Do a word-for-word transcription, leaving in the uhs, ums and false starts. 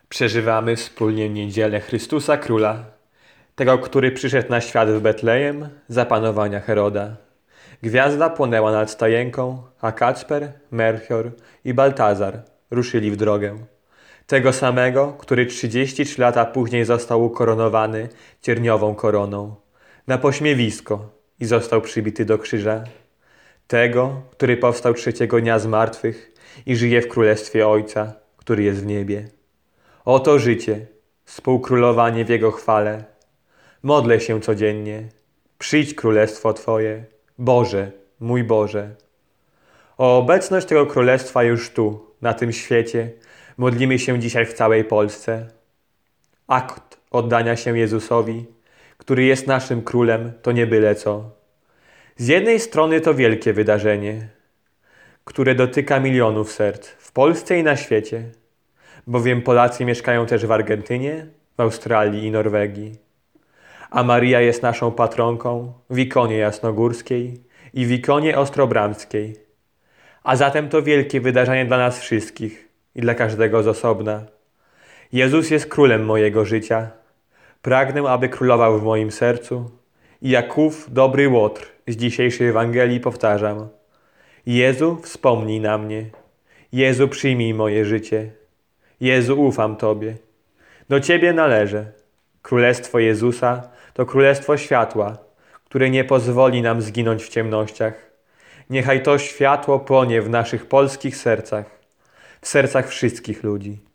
Przeżywamy wspólnie niedzielę Chrystusa Króla, tego, który przyszedł na świat w Betlejem za panowania Heroda. Gwiazda płonęła nad stajenką, a Kacper, Melchior i Baltazar ruszyli w drogę. Tego samego, który trzydzieści trzy lata później został ukoronowany cierniową koroną na pośmiewisko i został przybity do krzyża. Tego, który powstał trzeciego dnia z martwych i żyje w królestwie Ojca, który jest w niebie. Oto życie, współkrólowanie w Jego chwale. Modlę się codziennie. Przyjdź królestwo Twoje, Boże, mój Boże. O obecność tego królestwa już tu, na tym świecie, modlimy się dzisiaj w całej Polsce. Akt oddania się Jezusowi, który jest naszym królem, to nie byle co. Z jednej strony to wielkie wydarzenie, które dotyka milionów serc w Polsce i na świecie, bowiem Polacy mieszkają też w Argentynie, w Australii i Norwegii. A Maria jest naszą patronką w ikonie jasnogórskiej i w ikonie ostrobramskiej. A zatem to wielkie wydarzenie dla nas wszystkich i dla każdego z osobna. Jezus jest królem mojego życia. Pragnę, aby królował w moim sercu i jak ów dobry łotr z dzisiejszej Ewangelii powtarzam: Jezu, wspomnij na mnie. Jezu, przyjmij moje życie. Jezu, ufam Tobie. Do Ciebie należę. Królestwo Jezusa to królestwo światła, które nie pozwoli nam zginąć w ciemnościach. Niechaj to światło płonie w naszych polskich sercach, w sercach wszystkich ludzi.